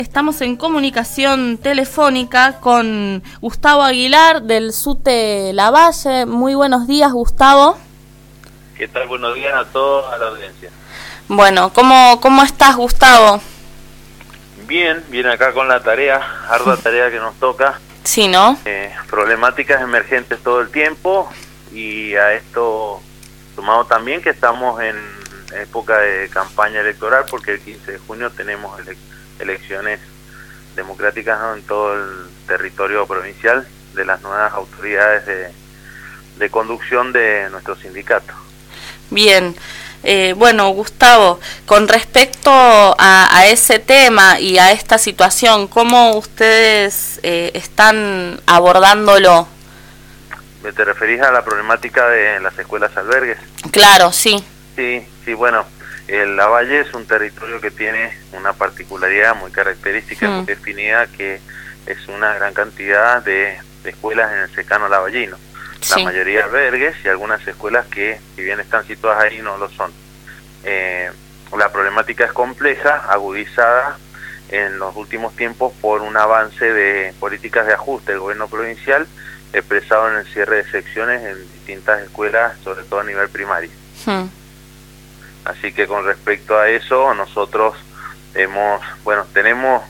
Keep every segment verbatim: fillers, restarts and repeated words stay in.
Estamos en comunicación telefónica con Gustavo Aguilar del SUTE Lavalle. Muy buenos días, Gustavo. ¿Qué tal? Buenos días a todos, a la audiencia. Bueno, ¿cómo, cómo estás, Gustavo? Bien, bien acá con la tarea, ardua tarea que nos toca. Sí, ¿no? Eh, problemáticas emergentes todo el tiempo, y a esto sumado también que estamos en época de campaña electoral, porque el quince de junio tenemos ele elecciones democráticas, ¿no?, en todo el territorio provincial de las nuevas autoridades de, de conducción de nuestro sindicato. Bien. Eh, bueno, Gustavo, con respecto a, a ese tema y a esta situación, ¿cómo ustedes eh, están abordándolo? ¿Te referís a la problemática de las escuelas albergues? Claro, sí. Sí, sí, bueno, el Lavalle es un territorio que tiene una particularidad muy característica, mm. muy definida, que es una gran cantidad de, de escuelas en el secano lavallino. La sí. mayoría albergues y algunas escuelas que, si bien están situadas ahí, no lo son. Eh, la problemática es compleja, agudizada en los últimos tiempos por un avance de políticas de ajuste del gobierno provincial, expresado en el cierre de secciones en distintas escuelas, sobre todo a nivel primario. Hmm. Así que con respecto a eso, nosotros hemos, bueno, tenemos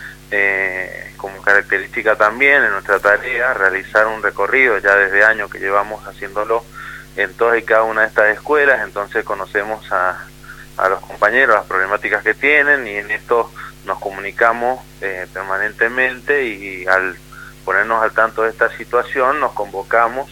eh, como característica también en nuestra tarea realizar un recorrido, ya desde años que llevamos haciéndolo en todas y cada una de estas escuelas. Entonces conocemos a, a los compañeros, las problemáticas que tienen, y en esto nos comunicamos eh, permanentemente, y al ponernos al tanto de esta situación nos convocamos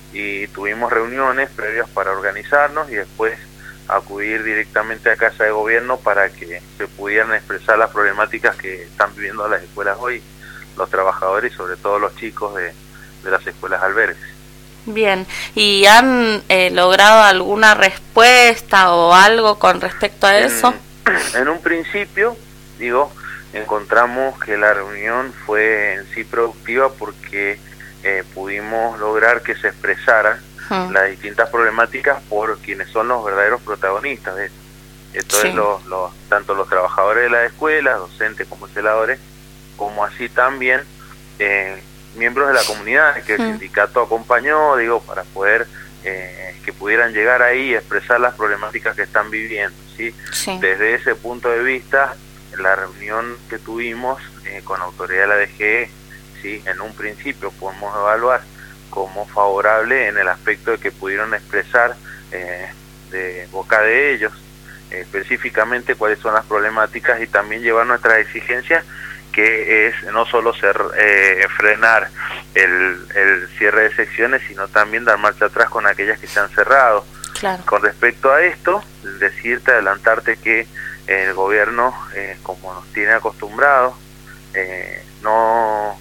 y tuvimos reuniones previas para organizarnos y después acudir directamente a Casa de Gobierno para que se pudieran expresar las problemáticas que están viviendo las escuelas hoy, los trabajadores y sobre todo los chicos de, de las escuelas albergues. Bien, ¿y han eh, logrado alguna respuesta o algo con respecto a eso? En, en un principio, digo, encontramos que la reunión fue en sí productiva porque eh, pudimos lograr que se expresaran uh-huh. las distintas problemáticas por quienes son los verdaderos protagonistas de esto. Entonces, sí. los, los, tanto los trabajadores de la escuela, docentes como celadores, como así también eh, miembros de la comunidad que el uh-huh. sindicato acompañó, digo, para poder eh, que pudieran llegar ahí y expresar las problemáticas que están viviendo, ¿sí? Sí. Desde ese punto de vista, la reunión que tuvimos eh, con la autoridad de la D G E, sí, en un principio podemos evaluar como favorable en el aspecto de que pudieron expresar eh, de boca de ellos eh, específicamente cuáles son las problemáticas y también llevar nuestras exigencias, que es no solo ser, eh, frenar el, el cierre de secciones, sino también dar marcha atrás con aquellas que se han cerrado. Claro. Con respecto a esto, decirte, adelantarte que el gobierno, eh, como nos tiene acostumbrados, eh, no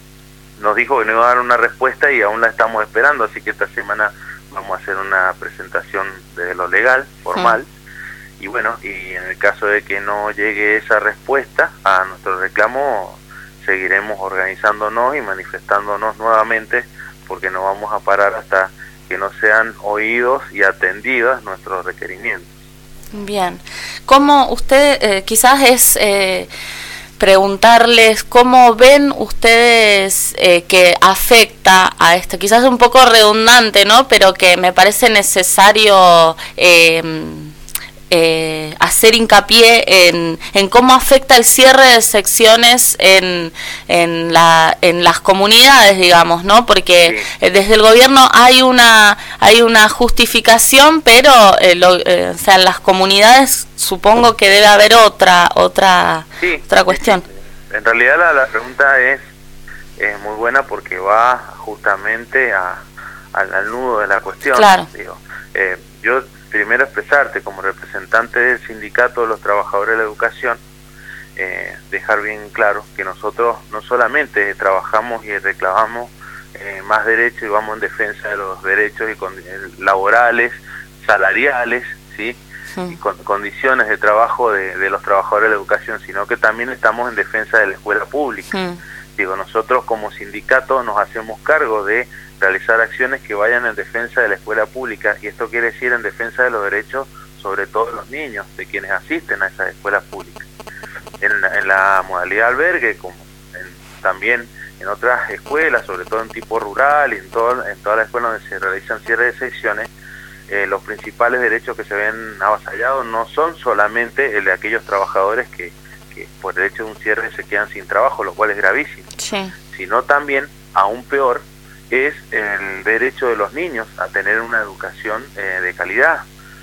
nos dijo que no iba a dar una respuesta y aún la estamos esperando, así que esta semana vamos a hacer una presentación de lo legal, formal, mm. y bueno, y en el caso de que no llegue esa respuesta a nuestro reclamo, seguiremos organizándonos y manifestándonos nuevamente, porque no vamos a parar hasta que no sean oídos y atendidas nuestros requerimientos. Bien, ¿cómo usted, eh, quizás es eh, preguntarles cómo ven ustedes eh, que afecta a esto? Quizás es un poco redundante, ¿no? Pero que me parece necesario eh, eh, hacer hincapié en, en cómo afecta el cierre de secciones en, en, la, en las comunidades, digamos, ¿no? Porque sí. desde el gobierno hay una hay una justificación, pero eh, lo, eh, o sea, en las comunidades supongo que debe haber otra otra sí, otra cuestión. Sí, sí. En realidad la, la pregunta es, es muy buena porque va justamente a, al, al nudo de la cuestión. Claro. Digo, eh, yo primero expresarte como representante del sindicato de los trabajadores de la educación, eh, dejar bien claro que nosotros no solamente trabajamos y reclamamos eh, más derechos y vamos en defensa de los derechos y con, eh, laborales, salariales, ¿sí? Sí. Y con condiciones de trabajo de, de los trabajadores de la educación, sino que también estamos en defensa de la escuela pública. Sí. Digo, nosotros como sindicato nos hacemos cargo de realizar acciones que vayan en defensa de la escuela pública, y esto quiere decir en defensa de los derechos, sobre todo de los niños, de quienes asisten a esas escuelas públicas. en, en la modalidad albergue, como en, también en otras escuelas, sobre todo en tipo rural y en, todo, en todas las escuelas donde se realizan cierres de secciones, eh, los principales derechos que se ven avasallados no son solamente el de aquellos trabajadores que, que por el hecho de un cierre se quedan sin trabajo, lo cual es gravísimo, sí. sino también, aún peor, es el derecho de los niños a tener una educación eh, de calidad,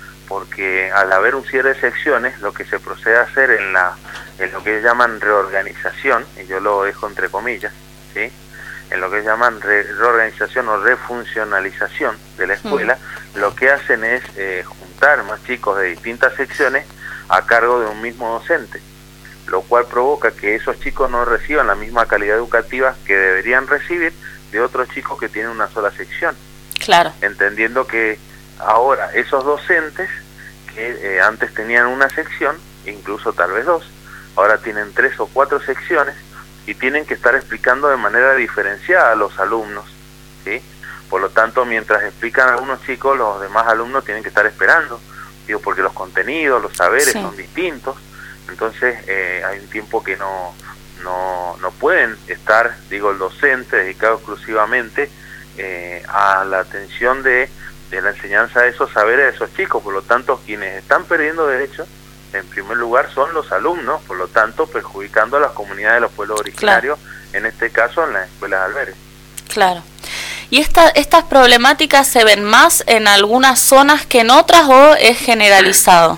porque al haber un cierre de secciones, lo que se procede a hacer en la en lo que llaman reorganización, y yo lo dejo entre comillas, ¿sí?, en lo que llaman re reorganización o refuncionalización de la escuela, mm. lo que hacen es eh, juntar más chicos de distintas secciones a cargo de un mismo docente, lo cual provoca que esos chicos no reciban la misma calidad educativa que deberían recibir de otros chicos que tienen una sola sección. Claro. Entendiendo que ahora esos docentes que eh, antes tenían una sección, incluso tal vez dos, ahora tienen tres o cuatro secciones y tienen que estar explicando de manera diferenciada a los alumnos, ¿sí? Por lo tanto, mientras explican a algunos chicos, los demás alumnos tienen que estar esperando, digo, porque los contenidos, los saberes sí. son distintos, entonces eh, hay un tiempo que no, no, no pueden estar, digo, el docente dedicado exclusivamente eh, a la atención de, de la enseñanza de esos saberes de esos chicos. Por lo tanto, quienes están perdiendo derechos en primer lugar son los alumnos, por lo tanto perjudicando a las comunidades de los pueblos originarios, claro. en este caso en las escuelas de albergue. Claro. ¿Y esta, estas problemáticas se ven más en algunas zonas que en otras o es generalizado?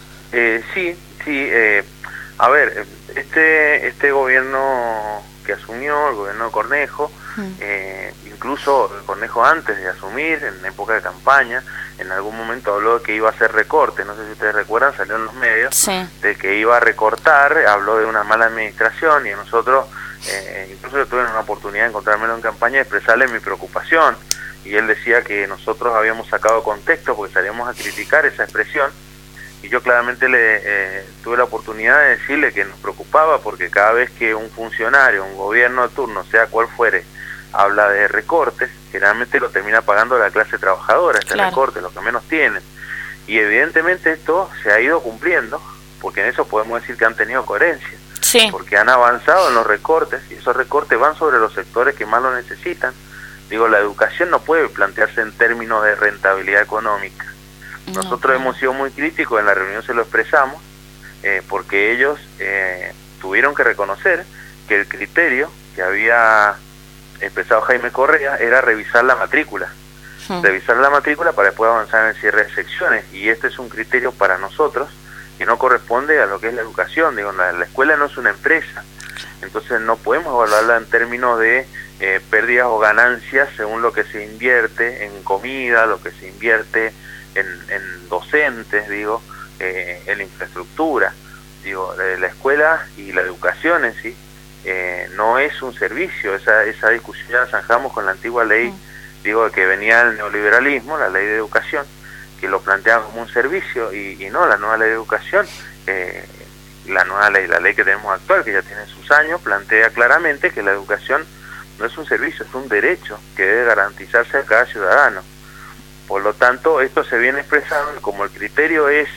Eh, sí, sí. Eh, a ver, este este gobierno que asumió, el gobierno de Cornejo, mm. eh, incluso Cornejo antes de asumir, en época de campaña, en algún momento habló de que iba a hacer recorte, no sé si ustedes recuerdan, salió en los medios, sí. de que iba a recortar, habló de una mala administración y nosotros, eh, incluso yo tuve una oportunidad de encontrármelo en campaña y expresarle mi preocupación, y él decía que nosotros habíamos sacado contexto porque salíamos a criticar esa expresión, y yo claramente le eh, tuve la oportunidad de decirle que nos preocupaba porque cada vez que un funcionario, un gobierno de turno, sea cual fuere, habla de recortes, generalmente lo termina pagando la clase trabajadora, este claro. recorte, los que menos tienen. Y evidentemente esto se ha ido cumpliendo, porque en eso podemos decir que han tenido coherencia, sí. porque han avanzado en los recortes, y esos recortes van sobre los sectores que más lo necesitan. Digo, la educación no puede plantearse en términos de rentabilidad económica. No, Nosotros no. hemos sido muy críticos, en la reunión se lo expresamos, eh, porque ellos eh, tuvieron que reconocer que el criterio que había expresado Jaime Correa era revisar la matrícula, sí. revisar la matrícula para después avanzar en el cierre de secciones, y este es un criterio para nosotros que no corresponde a lo que es la educación. Digo, la, la escuela no es una empresa, entonces no podemos evaluarla en términos de eh, pérdidas o ganancias según lo que se invierte en comida, lo que se invierte en, en docentes, digo, eh, en la infraestructura. Digo, la escuela y la educación en sí Eh, no es un servicio. Esa esa discusión ya la zanjamos con la antigua ley, mm. digo, que venía del neoliberalismo, la ley de educación, que lo planteaba como un servicio, y, y no, la nueva ley de educación, eh, la nueva ley, la ley que tenemos actual, que ya tiene sus años, plantea claramente que la educación no es un servicio, es un derecho que debe garantizarse a cada ciudadano. Por lo tanto, esto se viene expresando, como el criterio es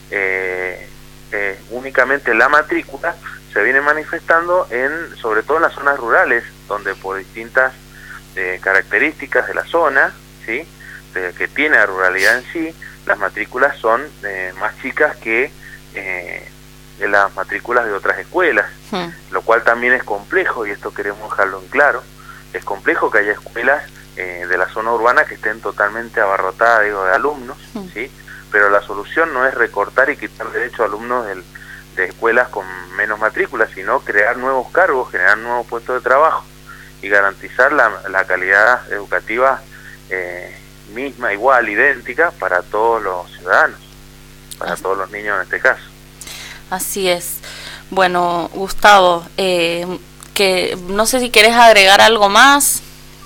eh, eh, únicamente la matrícula, se viene manifestando en, sobre todo en las zonas rurales, donde por distintas eh, características de la zona, ¿sí?, de, que tiene la ruralidad en sí, las matrículas son eh, más chicas que eh, de las matrículas de otras escuelas, sí. lo cual también es complejo, y esto queremos dejarlo en claro, es complejo que haya escuelas eh, de la zona urbana que estén totalmente abarrotadas, digo, de alumnos, sí. ¿sí? Pero la solución no es recortar y quitar derecho a alumnos del de escuelas con menos matrículas, sino crear nuevos cargos, generar nuevos puestos de trabajo y garantizar la, la calidad educativa eh, misma, igual, idéntica para todos los ciudadanos, para Así. todos los niños en este caso. Así es. Bueno, Gustavo, eh, que no sé si querés agregar algo más.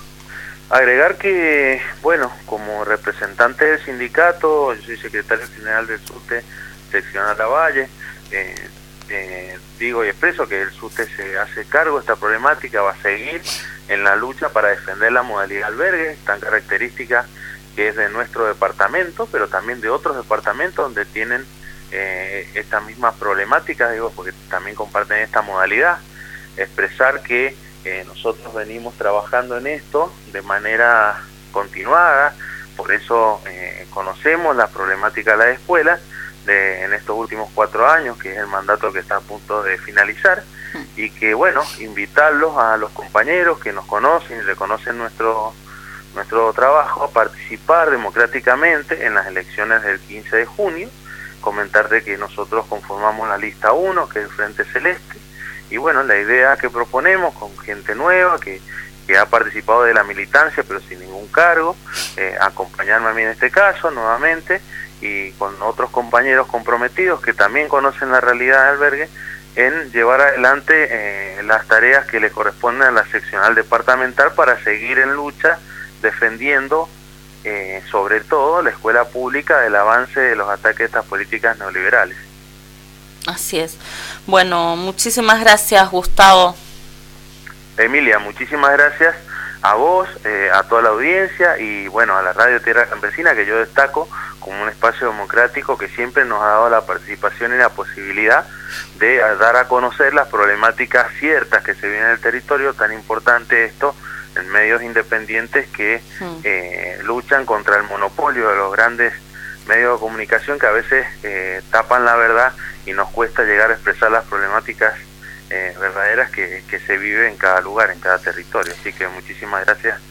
Agregar que, bueno, como representante del sindicato, yo soy secretario general del SUTE seccional Lavalle. Eh, eh, digo y expreso que el SUTE se hace cargo de esta problemática, va a seguir en la lucha para defender la modalidad albergue, tan característica que es de nuestro departamento, pero también de otros departamentos donde tienen eh, estas mismas problemáticas, digo, porque también comparten esta modalidad, expresar que eh, nosotros venimos trabajando en esto de manera continuada, por eso eh, conocemos la problemática de la escuela de, en estos últimos cuatro años, que es el mandato que está a punto de finalizar, y que, bueno, invitarlos a los compañeros que nos conocen y reconocen nuestro nuestro trabajo a participar democráticamente en las elecciones del quince de junio, comentarte que nosotros conformamos la lista uno, que es el Frente Celeste, y bueno, la idea que proponemos con gente nueva que, que ha participado de la militancia pero sin ningún cargo, eh, acompañarme a mí en este caso nuevamente, y con otros compañeros comprometidos que también conocen la realidad del albergue, en llevar adelante eh, las tareas que le corresponden a la seccional departamental para seguir en lucha defendiendo eh, sobre todo la escuela pública del avance de los ataques de estas políticas neoliberales. Así es. Bueno, muchísimas gracias, Gustavo. Emilia, muchísimas gracias a vos, eh, a toda la audiencia y bueno, a la Radio Tierra Campesina, que yo destaco como un espacio democrático que siempre nos ha dado la participación y la posibilidad de dar a conocer las problemáticas ciertas que se viven en el territorio. Tan importante esto en medios independientes que sí. eh, luchan contra el monopolio de los grandes medios de comunicación que a veces eh, tapan la verdad y nos cuesta llegar a expresar las problemáticas eh, verdaderas que, que se viven en cada lugar, en cada territorio. Así que muchísimas gracias